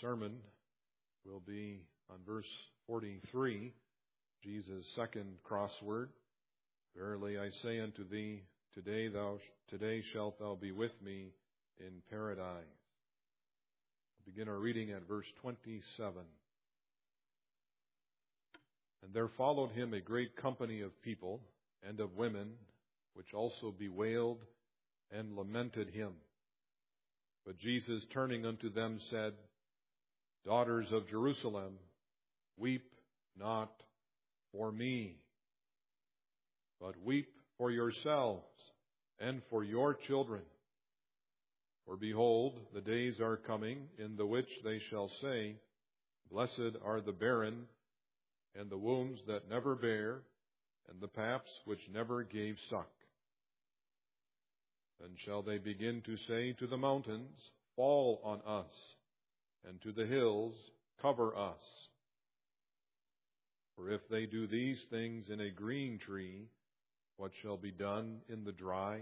sermon will be on verse 43, Jesus' second crossword. Verily I say unto thee, today shalt thou be with me in paradise. We'll begin our reading at verse 27. And there followed him a great company of people and of women, which also bewailed and lamented him. But Jesus, turning unto them, said, Daughters of Jerusalem, weep not for me, but weep for yourselves and for your children. For behold, the days are coming, in the which they shall say, Blessed are the barren, and the wombs that never bare, and the paps which never gave suck. Then shall they begin to say to the mountains, Fall on us, and to the hills, Cover us. For if they do these things in a green tree, what shall be done in the dry?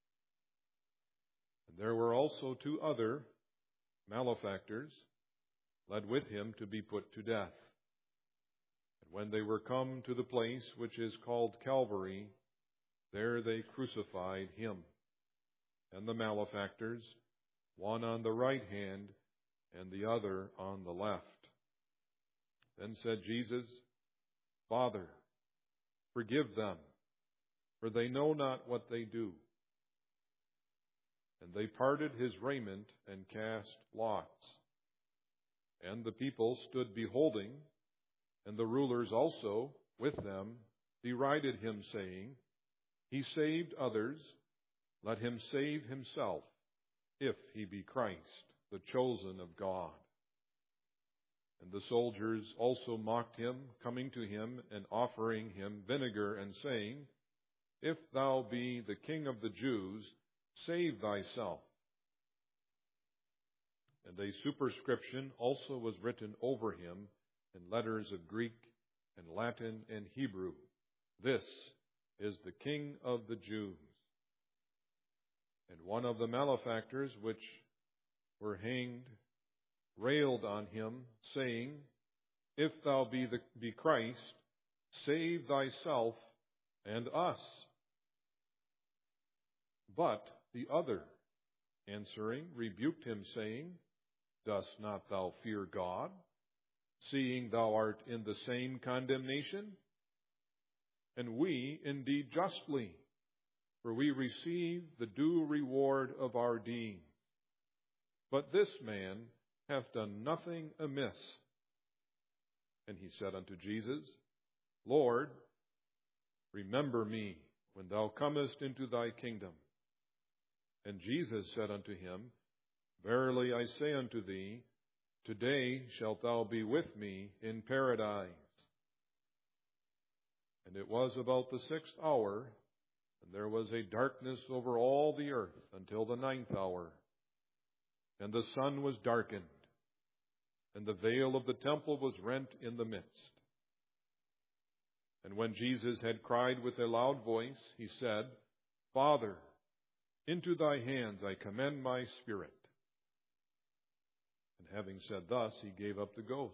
And there were also two other malefactors, led with him to be put to death. And when they were come to the place which is called Calvary, there they crucified him, and the malefactors, one on the right hand, and the other on the left. Then said Jesus, Father, forgive them, for they know not what they do. And they parted his raiment and cast lots. And the people stood beholding, and the rulers also with them derided him, saying, He saved others, let him save himself, if he be Christ, the chosen of God. And the soldiers also mocked him, coming to him and offering him vinegar, and saying, If thou be the King of the Jews, save thyself. And a superscription also was written over him in letters of Greek and Latin and Hebrew, This is the King of the Jews. And one of the malefactors which were hanged railed on him, saying, If thou be Christ, save thyself and us. But the other, answering, rebuked him, saying, Dost not thou fear God, seeing thou art in the same condemnation? And we indeed justly, for we receive the due reward of our deeds. But this man hath done nothing amiss. And he said unto Jesus, Lord, remember me when thou comest into thy kingdom. And Jesus said unto him, Verily I say unto thee, today shalt thou be with me in paradise. And it was about the 6th hour, and there was a darkness over all the earth until the 9th hour. And the sun was darkened, and the veil of the temple was rent in the midst. And when Jesus had cried with a loud voice, he said, Father, into thy hands I commend my spirit. And having said thus, he gave up the ghost.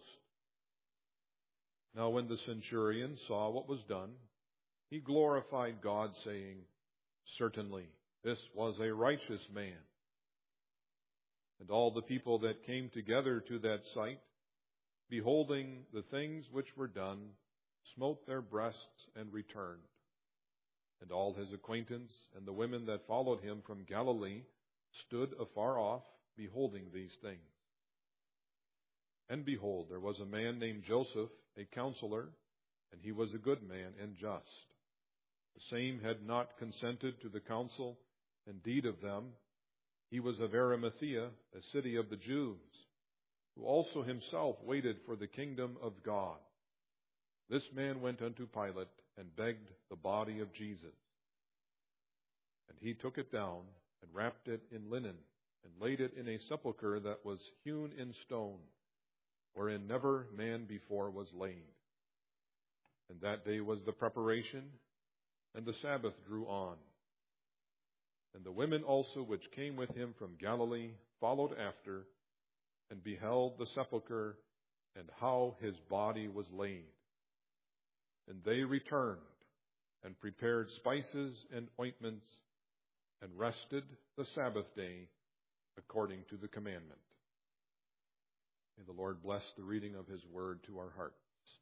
Now when the centurion saw what was done, he glorified God, saying, Certainly this was a righteous man. And all the people that came together to that sight, beholding the things which were done, smote their breasts and returned. And all his acquaintance and the women that followed him from Galilee stood afar off, beholding these things. And behold, there was a man named Joseph, a counselor, and he was a good man and just. The same had not consented to the counsel and deed of them. He was of Arimathea, a city of the Jews, who also himself waited for the kingdom of God. This man went unto Pilate and begged the body of Jesus. And he took it down and wrapped it in linen and laid it in a sepulchre that was hewn in stone, wherein never man before was laid. And that day was the preparation, and the Sabbath drew on. And the women also which came with him from Galilee followed after, and beheld the sepulchre and how his body was laid. And they returned and prepared spices and ointments and rested the Sabbath day according to the commandment. May the Lord bless the reading of his word to our hearts.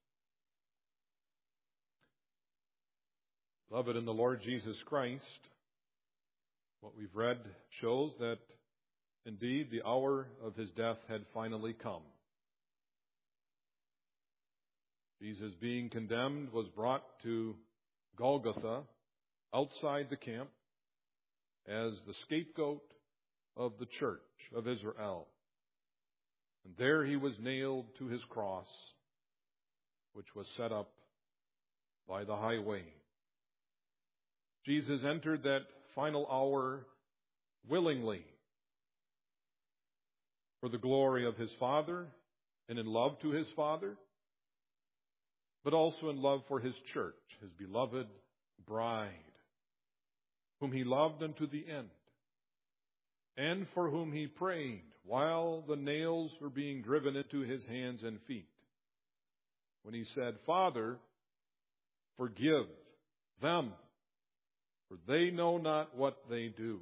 Beloved in the Lord Jesus Christ, what we've read shows that indeed the hour of his death had finally come. Jesus, being condemned, was brought to Golgotha, outside the camp, as the scapegoat of the church of Israel. And there he was nailed to his cross, which was set up by the highway. Jesus entered that final hour willingly for the glory of his Father and in love to his Father, but also in love for his church, his beloved bride, whom he loved unto the end, and for whom he prayed while the nails were being driven into his hands and feet, when he said, Father, forgive them, for they know not what they do.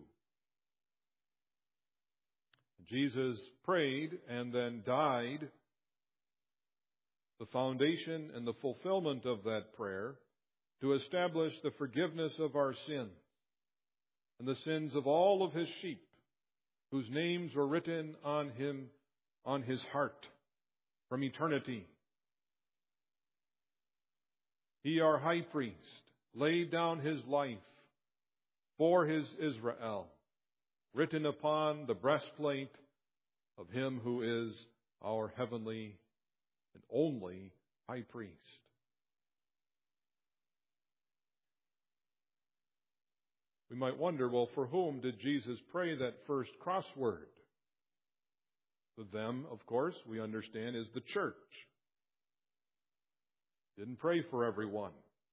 Jesus prayed and then died. The foundation and the fulfillment of that prayer to establish the forgiveness of our sins and the sins of all of his sheep, whose names were written on his heart from eternity. He, our high priest, laid down his life for his Israel, written upon the breastplate of him who is our heavenly and only high priest. We might wonder, well, for whom did Jesus pray that first crossword? The them, of course, we understand is the church. Didn't pray for everyone.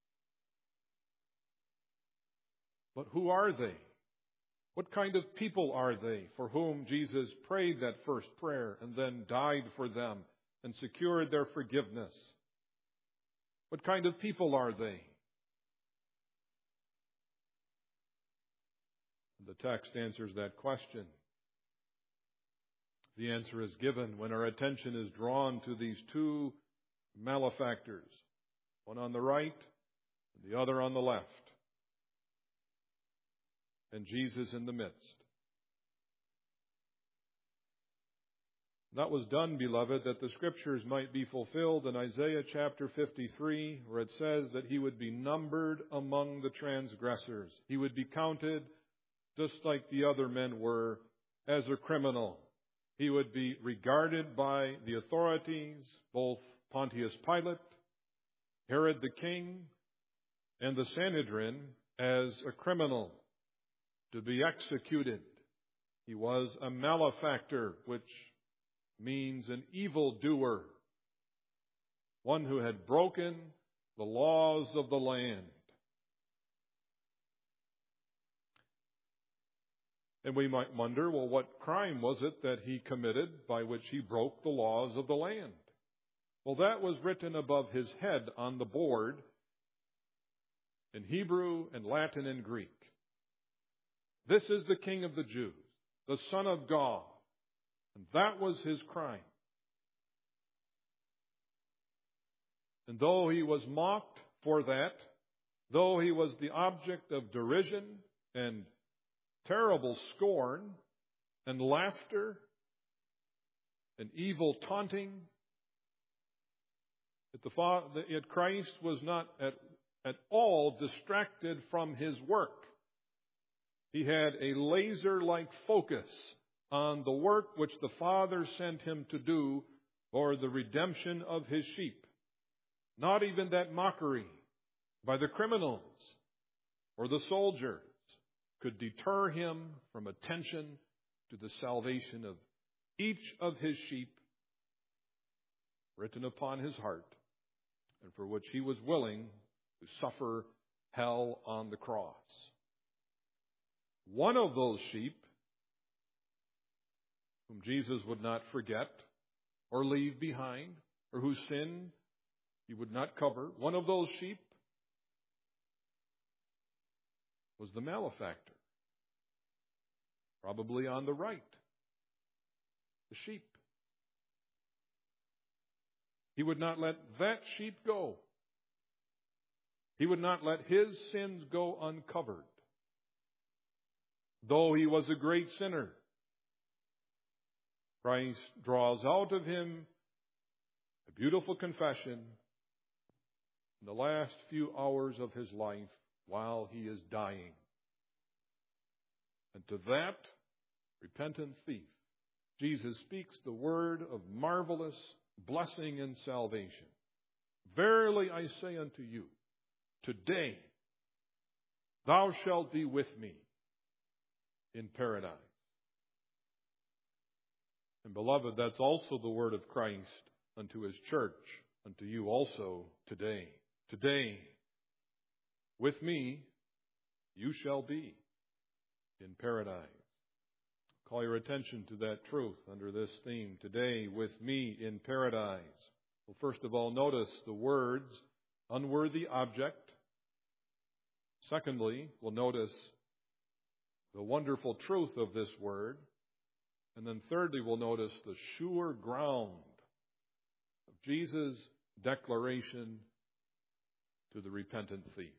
But who are they? What kind of people are they for whom Jesus prayed that first prayer and then died for them and secured their forgiveness? What kind of people are they? The text answers that question. The answer is given when our attention is drawn to these two malefactors, one on the right and the other on the left, and Jesus in the midst. That was done, beloved, that the Scriptures might be fulfilled in Isaiah chapter 53, where it says that he would be numbered among the transgressors. He would be counted just like the other men were as a criminal. He would be regarded by the authorities, both Pontius Pilate, Herod the king, and the Sanhedrin, as a criminal to be executed. He was a malefactor, which means an evildoer, one who had broken the laws of the land. And we might wonder, well, what crime was it that he committed by which he broke the laws of the land? Well, that was written above his head on the board in Hebrew and Latin and Greek. This is the King of the Jews, the Son of God. And that was his crime. And though he was mocked for that, though he was the object of derision and terrible scorn and laughter and evil taunting, yet Christ was not at all distracted from his work. He had a laser-like focus on the work which the Father sent him to do for the redemption of his sheep. Not even that mockery by the criminals or the soldiers could deter him from attention to the salvation of each of his sheep written upon his heart, and for which he was willing to suffer hell on the cross. One of those sheep whom Jesus would not forget or leave behind, or whose sin he would not cover, one of those sheep was the malefactor, probably on the right, the sheep. He would not let that sheep go. He would not let his sins go uncovered. Though he was a great sinner, Christ draws out of him a beautiful confession in the last few hours of his life while he is dying. And to that repentant thief, Jesus speaks the word of marvelous blessing and salvation. Verily I say unto you, today thou shalt be with me in paradise. And beloved, that's also the word of Christ unto his church, unto you also today. Today, with me, you shall be in paradise. Call your attention to that truth under this theme. Today, with me in paradise. Well, first of all, notice the words, unworthy object. Secondly, we'll notice the wonderful truth of this word. And then thirdly, we'll notice the sure ground of Jesus' declaration to the repentant thief.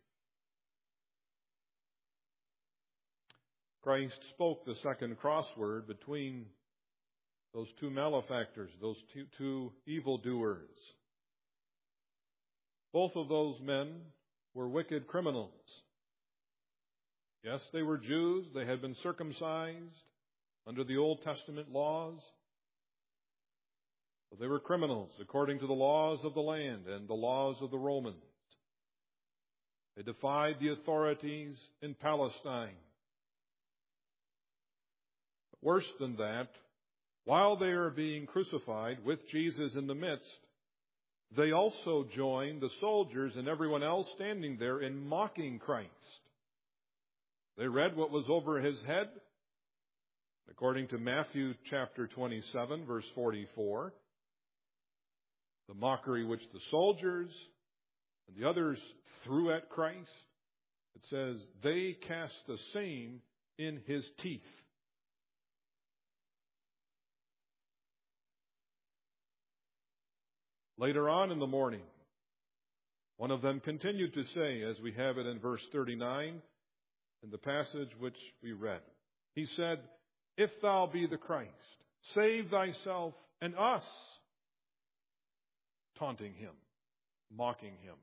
Christ spoke the second crossword between those two malefactors, those two evildoers. Both of those men were wicked criminals. Yes, they were Jews. They had been circumcised under the Old Testament laws. But they were criminals according to the laws of the land and the laws of the Romans. They defied the authorities in Palestine. But worse than that, while they are being crucified with Jesus in the midst, they also joined the soldiers and everyone else standing there in mocking Christ. They read what was over his head. According to Matthew chapter 27, verse 44, the mockery which the soldiers and the others threw at Christ, it says, they cast the same in his teeth. Later on in the morning, one of them continued to say, as we have it in verse 39, in the passage which we read, he said, if thou be the Christ, save thyself and us. Taunting him, mocking him.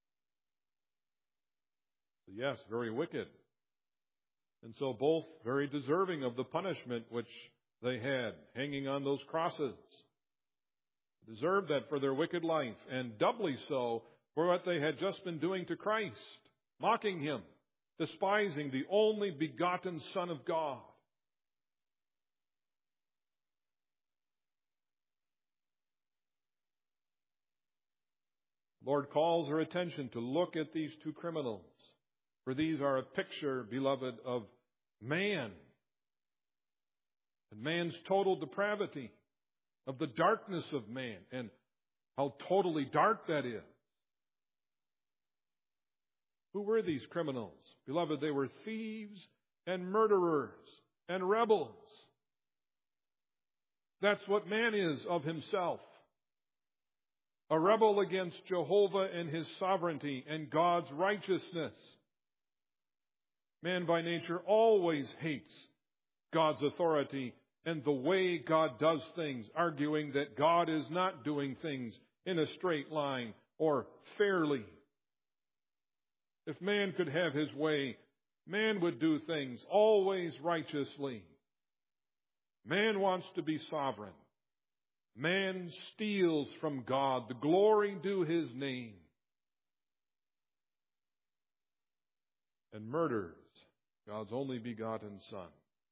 So yes, very wicked. And so both very deserving of the punishment which they had, hanging on those crosses. Deserved that for their wicked life, and doubly so for what they had just been doing to Christ, mocking him, despising the only begotten Son of God. Lord calls our attention to look at these two criminals, for these are a picture, beloved, of man and man's total depravity, of the darkness of man and how totally dark that is. Who were these criminals? Beloved, they were thieves and murderers and rebels. That's what man is of himself. A rebel against Jehovah and his sovereignty and God's righteousness. Man by nature always hates God's authority and the way God does things, arguing that God is not doing things in a straight line or fairly. If man could have his way, man would do things always righteously. Man wants to be sovereign. Man steals from God the glory due his name and murders God's only begotten Son.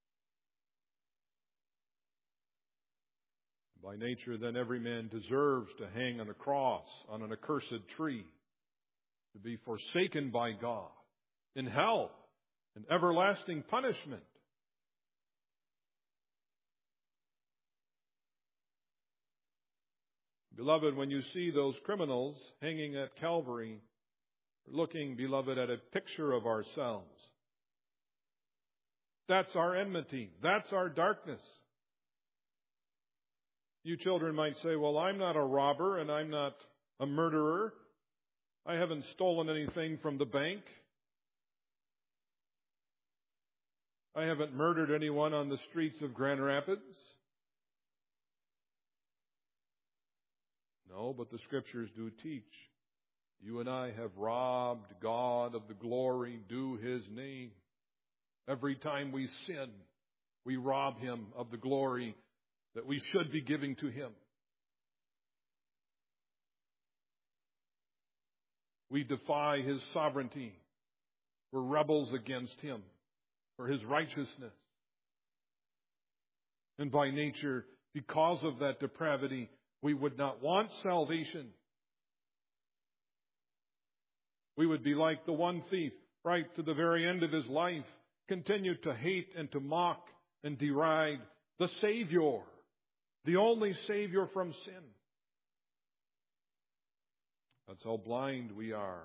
By nature, then, every man deserves to hang on a cross, on an accursed tree, to be forsaken by God in hell and everlasting punishment. Beloved, when you see those criminals hanging at Calvary, looking, beloved, at a picture of ourselves, that's our enmity. That's our darkness. You children might say, well, I'm not a robber and I'm not a murderer. I haven't stolen anything from the bank. I haven't murdered anyone on the streets of Grand Rapids. No, but the Scriptures do teach. You and I have robbed God of the glory due His name. Every time we sin, we rob Him of the glory that we should be giving to Him. We defy His sovereignty. We're rebels against Him for His righteousness. And by nature, because of that depravity, we would not want salvation. We would be like the one thief, right to the very end of his life, continued to hate and to mock and deride the Savior, the only Savior from sin. That's how blind we are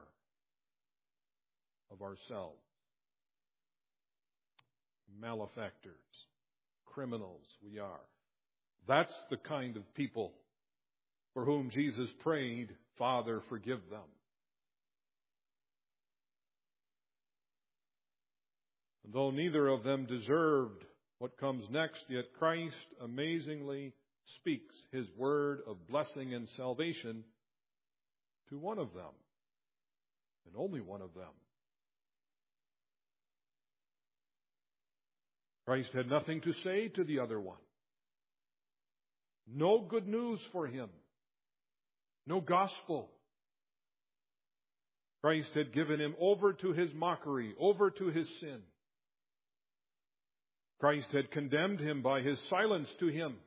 of ourselves. Malefactors, criminals we are. That's the kind of people for whom Jesus prayed, Father, forgive them. And though neither of them deserved what comes next, yet Christ amazingly speaks His word of blessing and salvation to one of them, and only one of them. Christ had nothing to say to the other one. No good news for him. No gospel. Christ had given him over to his mockery, over to his sin. Christ had condemned him by his silence to him.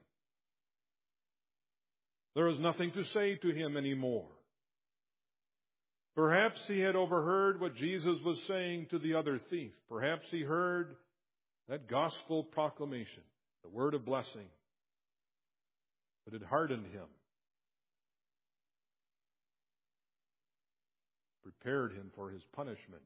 There was nothing to say to him anymore. Perhaps he had overheard what Jesus was saying to the other thief. Perhaps he heard that gospel proclamation, the word of blessing, but it hardened him, prepared him for his punishment.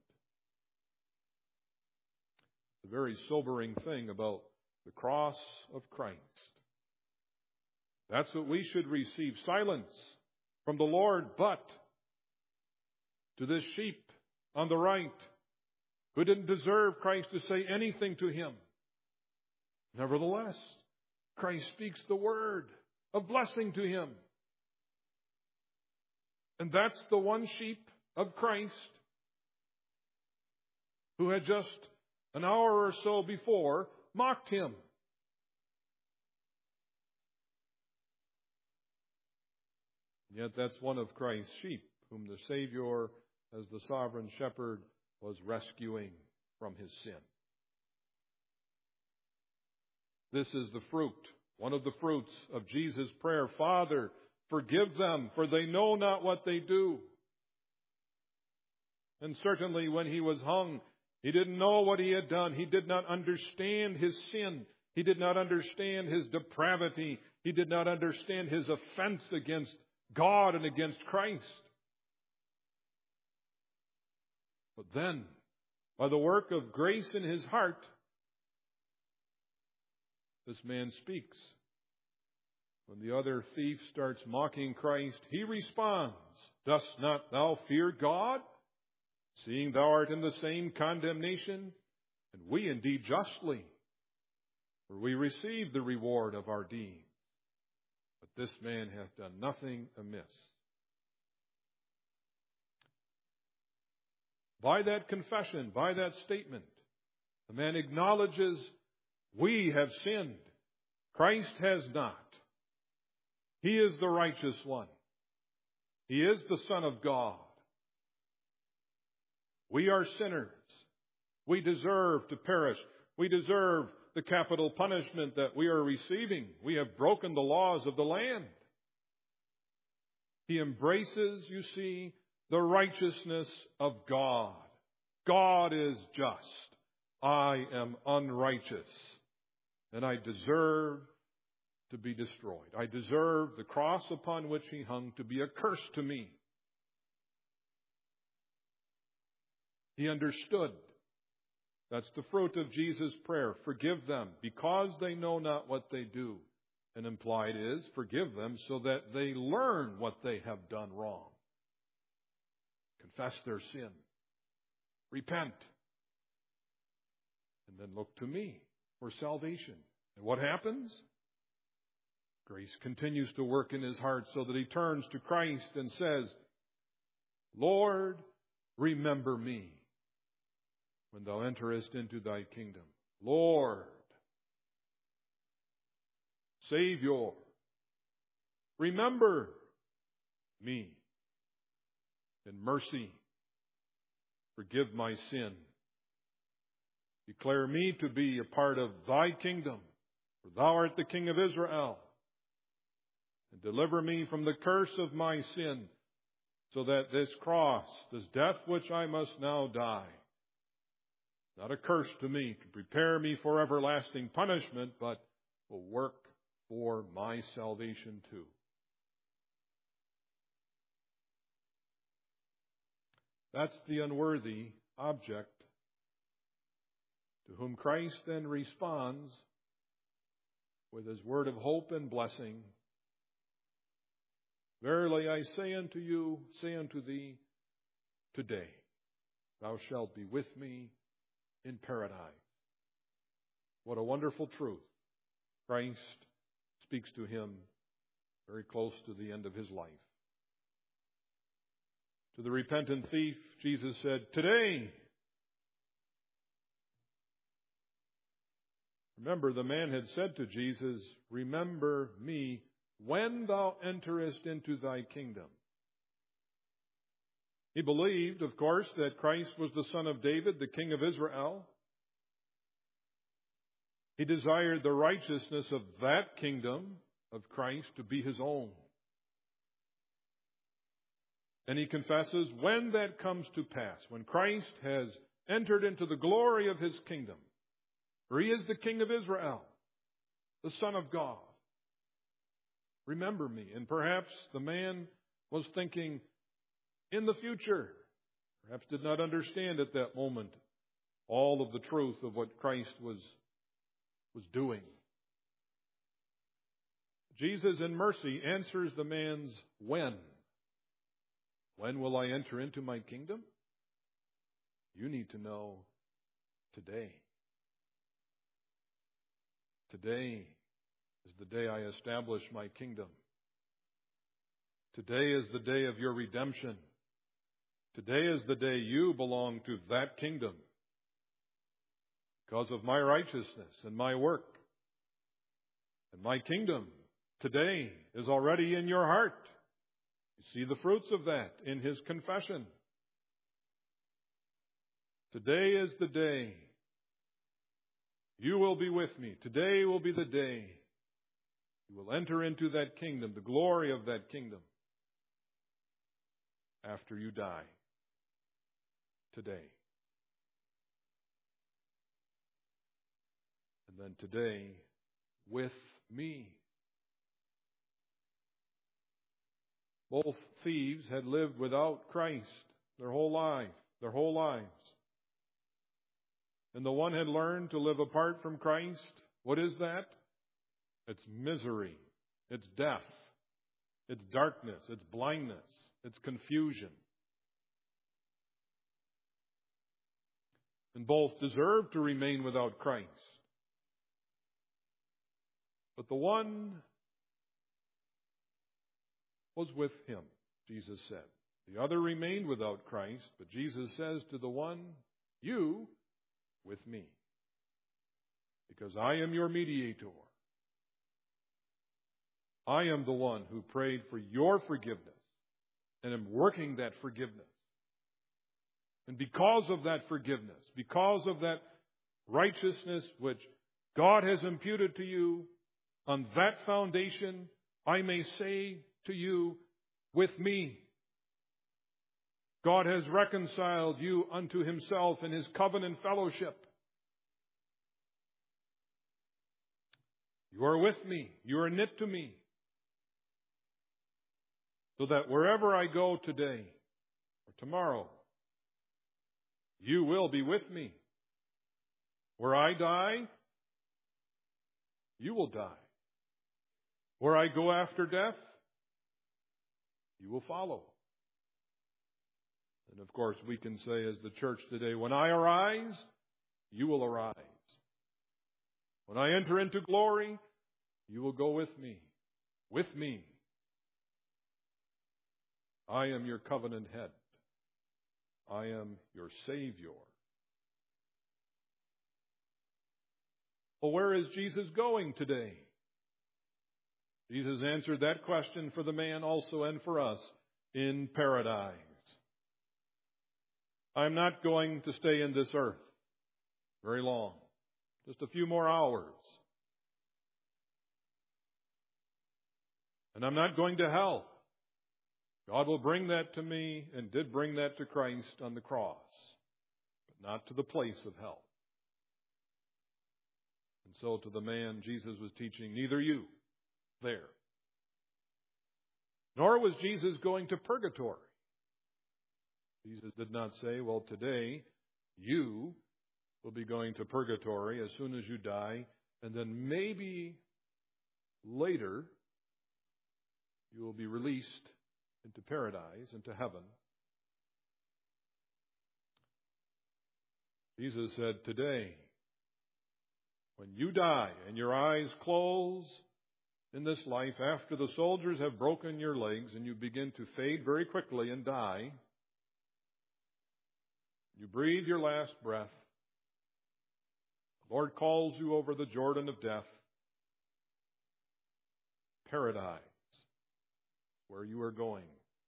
The very sobering thing about the cross of Christ. That's what we should receive. Silence from the Lord, but to this sheep on the right, who didn't deserve Christ to say anything to him. Nevertheless, Christ speaks the word of blessing to him. And that's the one sheep of Christ who had just an hour or so before mocked him. Yet that's one of Christ's sheep whom the Savior, as the sovereign shepherd, was rescuing from his sin. This is the fruit, one of the fruits of Jesus' prayer. Father, forgive them, for they know not what they do. And certainly when he was hung, he didn't know what he had done. He did not understand his sin. He did not understand his depravity. He did not understand his offense against God and against Christ. But then, by the work of grace in his heart, this man speaks. When the other thief starts mocking Christ, he responds, "Dost not thou fear God, seeing thou art in the same condemnation? And we indeed justly, for we receive the reward of our deeds. But this man hath done nothing amiss." By that confession, by that statement, the man acknowledges, we have sinned. Christ has not. He is the righteous one. He is the Son of God. We are sinners. We deserve to perish. We deserve the capital punishment that we are receiving. We have broken the laws of the land. He embraces, you see, the righteousness of God. God is just. I am unrighteous, and I deserve to be destroyed. I deserve the cross upon which he hung to be a curse to me. He understood. That's the fruit of Jesus' prayer. Forgive them because they know not what they do. And implied is, forgive them so that they learn what they have done wrong. Confess their sin. Repent. And then look to me for salvation. And what happens? Grace continues to work in his heart so that he turns to Christ and says, Lord, remember me when thou enterest into thy kingdom. Lord, Savior, remember me. In mercy, forgive my sin. Declare me to be a part of thy kingdom, for thou art the King of Israel. And deliver me from the curse of my sin, so that this cross, this death which I must now die, not a curse to me, to prepare me for everlasting punishment, but will work for my salvation too. That's the unworthy object to whom Christ then responds with his word of hope and blessing. Verily I say unto thee, today thou shalt be with me in paradise. What a wonderful truth. Christ speaks to him very close to the end of his life. To the repentant thief, Jesus said, today. Remember, the man had said to Jesus, remember me when thou enterest into thy kingdom. He believed, of course, that Christ was the Son of David, the King of Israel. He desired the righteousness of that kingdom of Christ to be his own. And he confesses, when that comes to pass, when Christ has entered into the glory of his kingdom, for he is the King of Israel, the Son of God, remember me. And perhaps the man was thinking in the future, perhaps did not understand at that moment all of the truth of what Christ was doing. Jesus in mercy answers the man's when. When will I enter into my kingdom? You need to know today. Today is the day I establish my kingdom. Today is the day of your redemption. Today is the day you belong to that kingdom because of my righteousness and my work. And my kingdom today is already in your heart. You see the fruits of that in his confession. Today is the day you will be with me. Today will be the day you will enter into that kingdom, the glory of that kingdom, after you die. Today. And then today, with me. Both thieves had lived without Christ their whole lives. And the one had learned to live apart from Christ. What is that? It's misery. It's death. It's darkness. It's blindness. It's confusion. And both deserve to remain without Christ. But the one was with him, Jesus said. The other remained without Christ, but Jesus says to the one, you with me, because I am your mediator. I am the one who prayed for your forgiveness and am working that forgiveness. And because of that forgiveness, because of that righteousness which God has imputed to you, on that foundation, I may say to you, with me, God has reconciled you unto himself in his covenant fellowship. You are with me. You are knit to me. So that wherever I go today or tomorrow, you will be with me. Where I die, you will die. Where I go after death, you will follow. And of course, we can say as the church today, when I arise, you will arise. When I enter into glory, you will go with me. With me. I am your covenant head. I am your Savior. Well, where is Jesus going today? Jesus answered that question for the man also and for us in paradise. I'm not going to stay in this earth very long. Just a few more hours. And I'm not going to hell. God will bring that to me and did bring that to Christ on the cross, but not to the place of hell. And so to the man Jesus was teaching, neither you there. Nor was Jesus going to purgatory. Jesus did not say, well, today you will be going to purgatory as soon as you die, and then maybe later you will be released into paradise, into heaven. Jesus said, today, when you die and your eyes close in this life, after the soldiers have broken your legs and you begin to fade very quickly and die, you breathe your last breath, the Lord calls you over the Jordan of death, paradise, where you are going.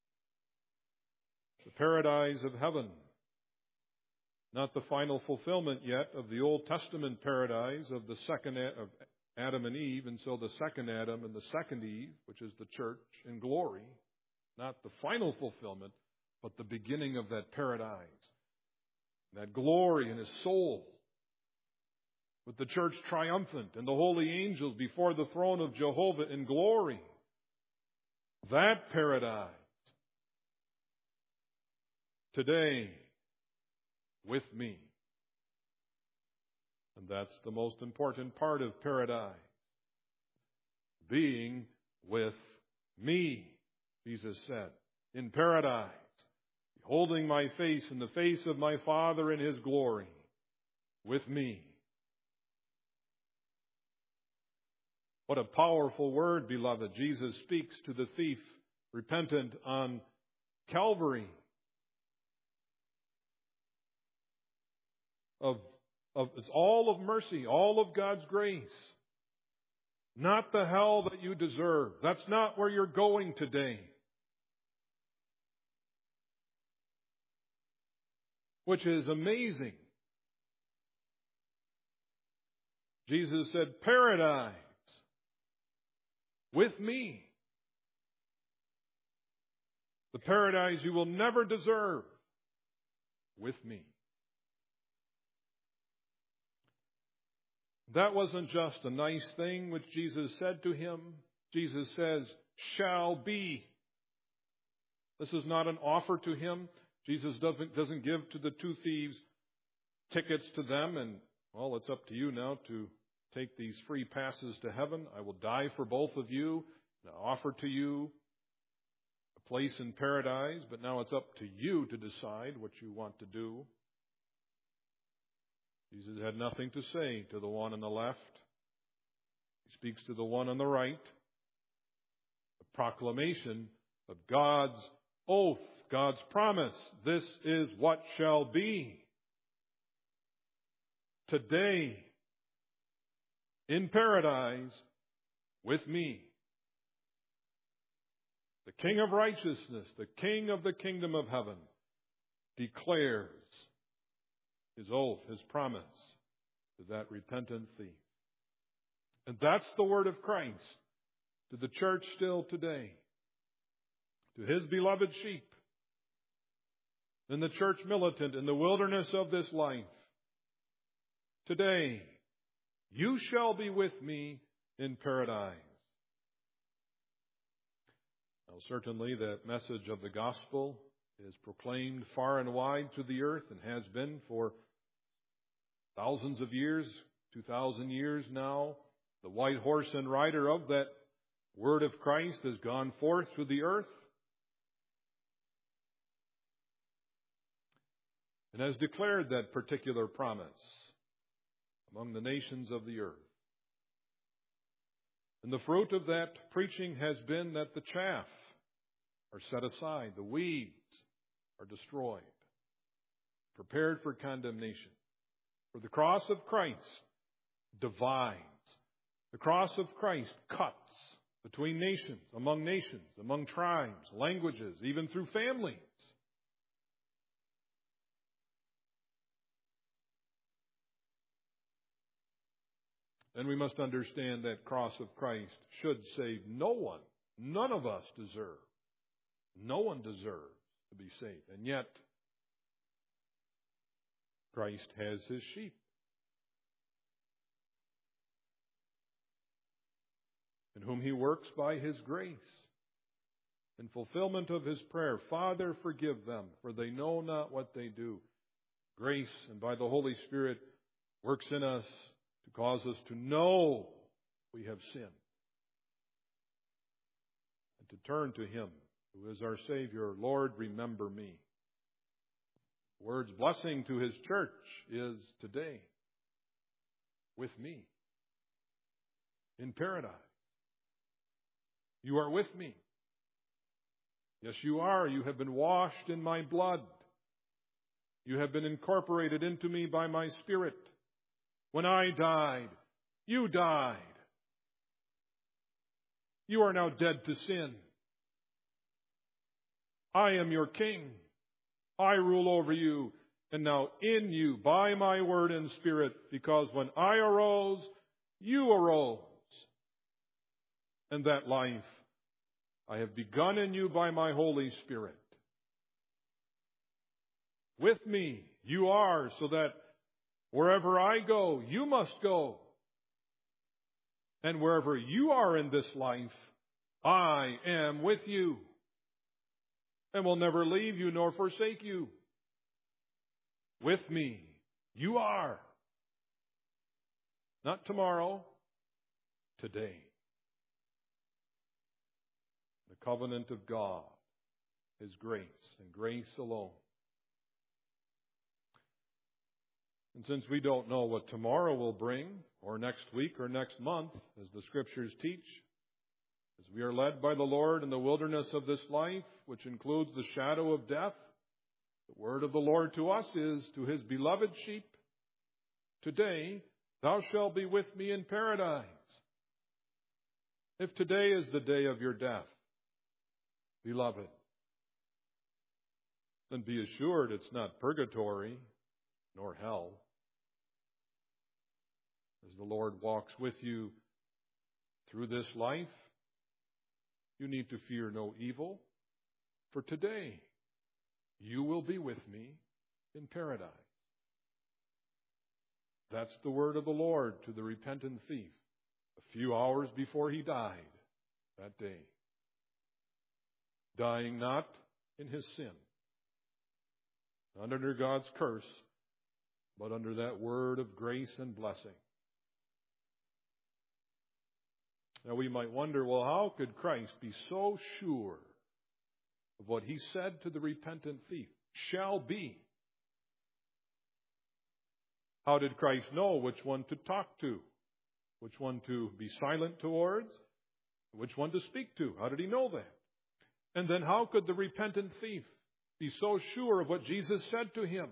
The paradise of heaven. Not the final fulfillment yet of the Old Testament paradise of the second of Adam and Eve, and so the second Adam and the second Eve, which is the church in glory. Not the final fulfillment, but the beginning of that paradise. That glory in His soul. With the church triumphant and the holy angels before the throne of Jehovah in glory. That paradise. Today, with me. And that's the most important part of paradise. Being with me, Jesus said, in paradise, beholding my face in the face of my Father in His glory, with me. What a powerful word, beloved. Jesus speaks to the thief repentant on Calvary. It's all of mercy, all of God's grace. Not the hell that you deserve. That's not where you're going today. Which is amazing. Jesus said, paradise with me. The paradise you will never deserve with me. That wasn't just a nice thing which Jesus said to him. Jesus says, shall be. This is not an offer to him. Jesus doesn't give to the two thieves tickets to them and, well, it's up to you now to take these free passes to heaven. I will die for both of you. And I offer to you a place in paradise, but now it's up to you to decide what you want to do. Jesus had nothing to say to the one on the left. He speaks to the one on the right. A proclamation of God's oath, God's promise. This is what shall be. Today, in paradise, with me. The King of righteousness, the King of the kingdom of heaven, declares His oath, His promise to that repentant thief. And that's the word of Christ to the church still today, to His beloved sheep, in the church militant in the wilderness of this life. Today, you shall be with me in paradise. Now, certainly that message of the gospel is proclaimed far and wide to the earth and has been for thousands of years, 2,000 years now. The white horse and rider of that word of Christ has gone forth through the earth and has declared that particular promise among the nations of the earth. And the fruit of that preaching has been that the chaff are set aside, the weeds are destroyed, prepared for condemnation. For the cross of Christ divides. The cross of Christ cuts between nations, among tribes, languages, even through families. Then we must understand that cross of Christ should save no one. None of us deserve. No one deserves to be saved. And yet, Christ has his sheep. In whom he works by his grace. In fulfillment of his prayer, Father, forgive them, for they know not what they do. Grace, and by the Holy Spirit, works in us to cause us to know we have sinned. And to turn to him, who is our Savior. Lord, remember me. The word's blessing to his church is today, with me, in paradise. You are with me. Yes, you are. You have been washed in my blood. You have been incorporated into me by my Spirit. When I died, you died. You are now dead to sin. I am your king. I rule over you. And now in you, by my word and Spirit, because when I arose, you arose. And that life I have begun in you by my Holy Spirit. With me you are, so that wherever I go, you must go. And wherever you are in this life, I am with you. And will never leave you nor forsake you. With me you are. Not tomorrow, today. The covenant of God is grace, and grace alone. And since we don't know what tomorrow will bring, or next week or next month, as the Scriptures teach, as we are led by the Lord in the wilderness of this life, which includes the shadow of death, the word of the Lord to us is, to his beloved sheep, today thou shalt be with me in paradise. If today is the day of your death, beloved, then be assured it's not purgatory nor hell. As the Lord walks with you through this life, you need to fear no evil, for today you will be with me in paradise. That's the word of the Lord to the repentant thief a few hours before he died that day. Dying not in his sin, not under God's curse, but under that word of grace and blessing. Now we might wonder, well, how could Christ be so sure of what he said to the repentant thief shall be? How did Christ know which one to talk to, which one to be silent towards, which one to speak to? How did he know that? And then how could the repentant thief be so sure of what Jesus said to him?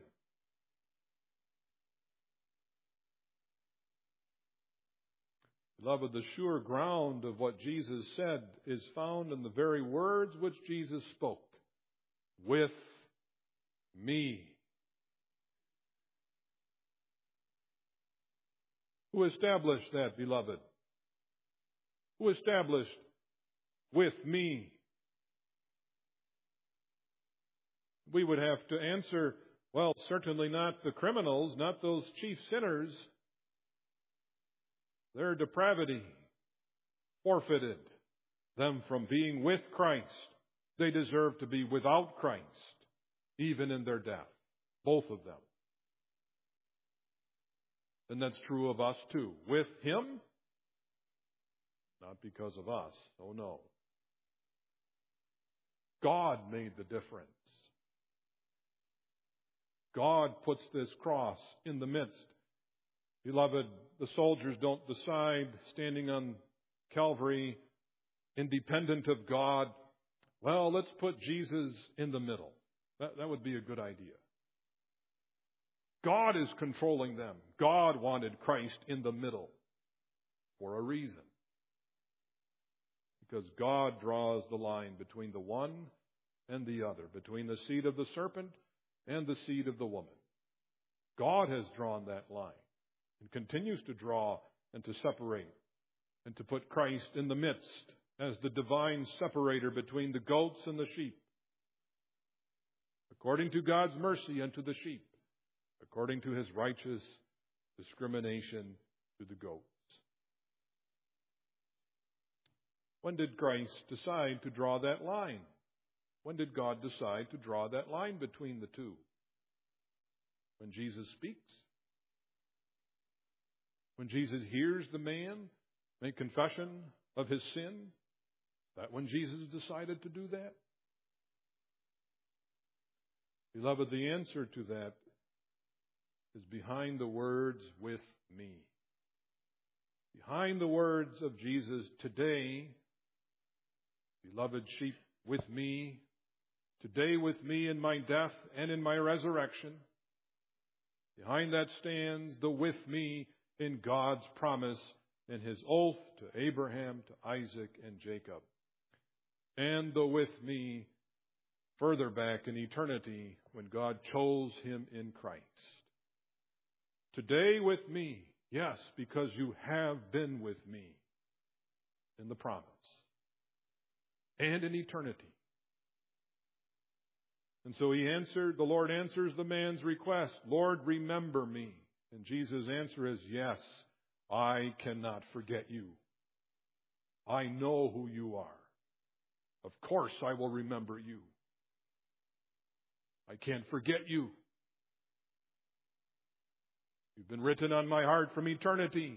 Beloved, the sure ground of what Jesus said is found in the very words which Jesus spoke. With me. Who established that, beloved? Who established with me? We would have to answer, well, certainly not the criminals, not those chief sinners. Their depravity, forfeited them from being with Christ. They deserve to be without Christ, even in their death. Both of them. And that's true of us too. With Him, not because of us. Oh no. God made the difference. God puts this cross in the midst. Beloved, the soldiers don't decide, standing on Calvary, independent of God, well, let's put Jesus in the middle. That would be a good idea. God is controlling them. God wanted Christ in the middle for a reason. Because God draws the line between the one and the other, between the seed of the serpent and the seed of the woman. God has drawn that line and continues to draw and to separate and to put Christ in the midst as the divine separator between the goats and the sheep, according to God's mercy unto the sheep, according to His righteous discrimination to the goats. When did Christ decide to draw that line? When did God decide to draw that line between the two? When Jesus speaks? When Jesus hears the man make confession of his sin? Is that when Jesus decided to do that? Beloved, the answer to that is behind the words, with me. Behind the words of Jesus, today, beloved sheep, with me, today with me in my death and in my resurrection. Behind that stands the with me in God's promise in His oath to Abraham, to Isaac, and Jacob. And the with me further back in eternity when God chose him in Christ. Today with me, yes, because you have been with me in the promise and in eternity. And so the Lord answers the man's request, Lord, remember me. And Jesus' answer is, yes, I cannot forget you. I know who you are. Of course I will remember you. I can't forget you. You've been written on my heart from eternity.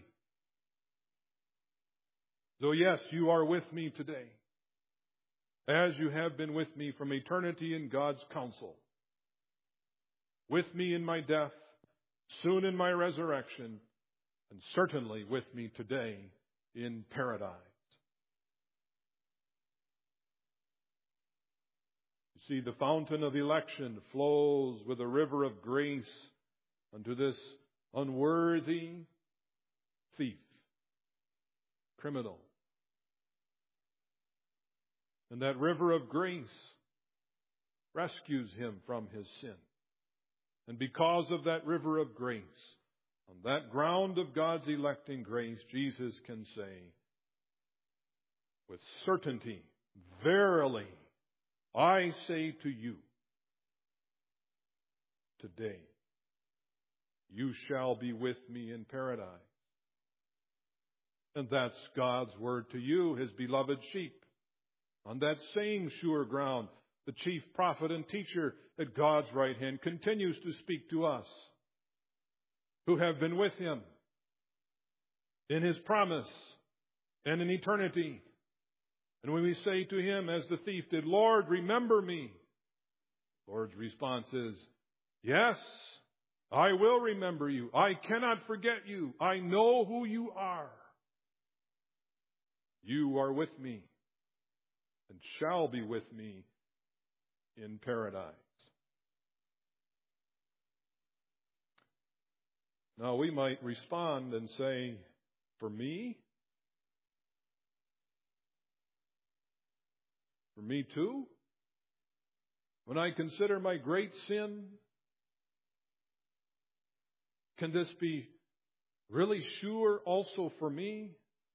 So yes, you are with me today, as you have been with me from eternity in God's counsel. With me in my death, soon in my resurrection, and certainly with me today in paradise. You see, the fountain of election flows with a river of grace unto this unworthy thief, criminal. And that river of grace rescues him from his sin. And because of that river of grace, on that ground of God's electing grace, Jesus can say with certainty, verily, I say to you, today, you shall be with me in paradise. And that's God's word to you, His beloved sheep. On that same sure ground, the chief prophet and teacher at God's right hand continues to speak to us, who have been with Him in His promise and in eternity. And when we say to Him, as the thief did, Lord, remember me, the Lord's response is, yes, I will remember you. I cannot forget you. I know who you are. You are with me and shall be with me in paradise. Now we might respond and say, for me? For me too? When I consider my great sin, can this be really sure also for me?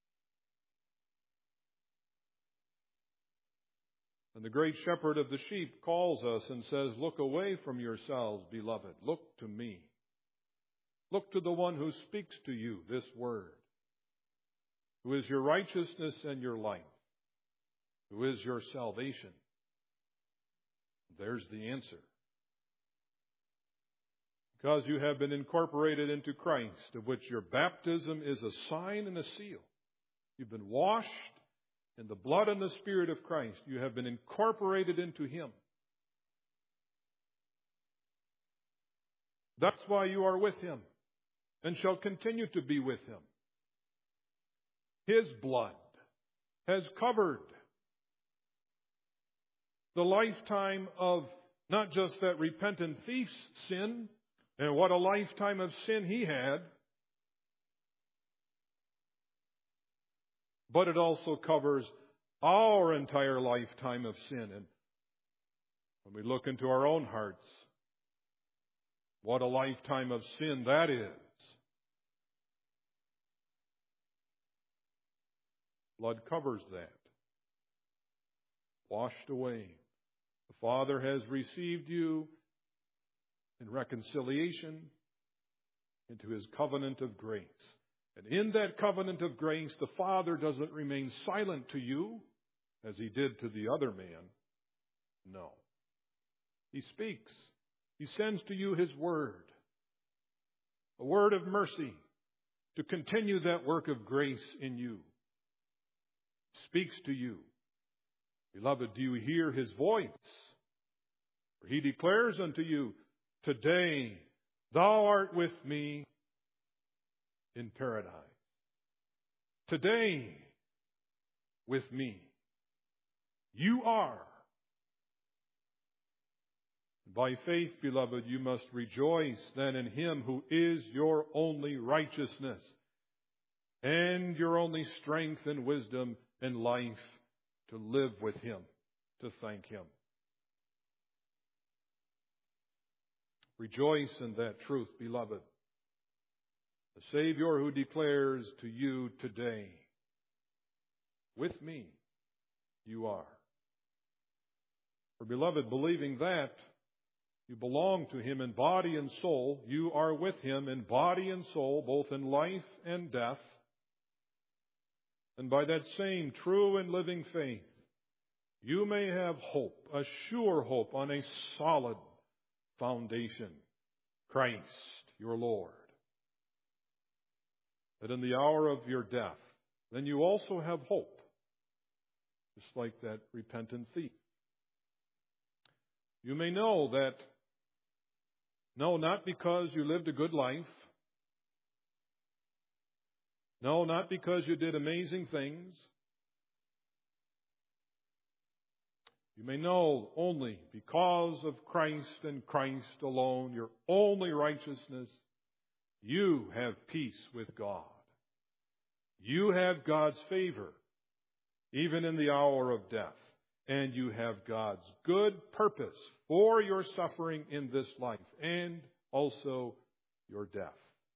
And the great shepherd of the sheep calls us and says, look away from yourselves, beloved. Look to me. Look to the one who speaks to you this word. who is your righteousness and your life, who is your salvation. There's the answer. Because you have been incorporated into Christ, of which your baptism is a sign and a seal. You've been washed in the blood and the Spirit of Christ. You have been incorporated into Him. That's why you are with Him and shall continue to be with Him. His blood has covered the lifetime of not just that repentant thief's sin, and what a lifetime of sin he had, but it also covers our entire lifetime of sin. And when we look into our own hearts, what a lifetime of sin that is. Blood covers that. Washed away. The Father has received you in reconciliation into His covenant of grace. And in that covenant of grace, the Father doesn't remain silent to you as He did to the other man. No. He speaks. He sends to you His word, a word of mercy to continue that work of grace in you. Speaks to you. Beloved, do you hear His voice? For He declares unto you, today thou art with me in paradise. Today with me you are. By faith, beloved, you must rejoice then in Him who is your only righteousness and your only strength and wisdom and life to live with Him, to thank Him. Rejoice in that truth, beloved. The Savior who declares to you today, with me you are. For beloved, believing that, you belong to Him in body and soul. You are with Him in body and soul, both in life and death. And by that same true and living faith, you may have hope, a sure hope on a solid foundation, Christ, your Lord. That in the hour of your death, then you also have hope, just like that repentant thief. You may know that, no, not because you lived a good life, no, not because you did amazing things. You may know only because of Christ and Christ alone, your only righteousness, you have peace with God. You have God's favor, even in the hour of death. And you have God's good purpose for your suffering in this life and also your death.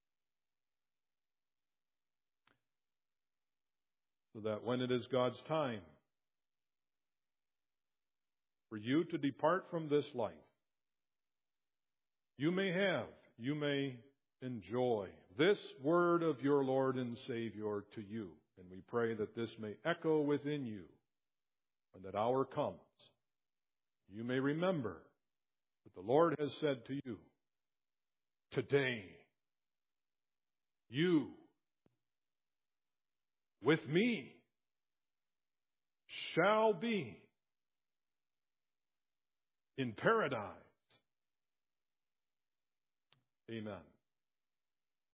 So that when it is God's time for you to depart from this life, you may enjoy this word of your Lord and Savior to you. And we pray that this may echo within you when that hour comes. You may remember that the Lord has said to you, today, you with me shall be in paradise. Amen.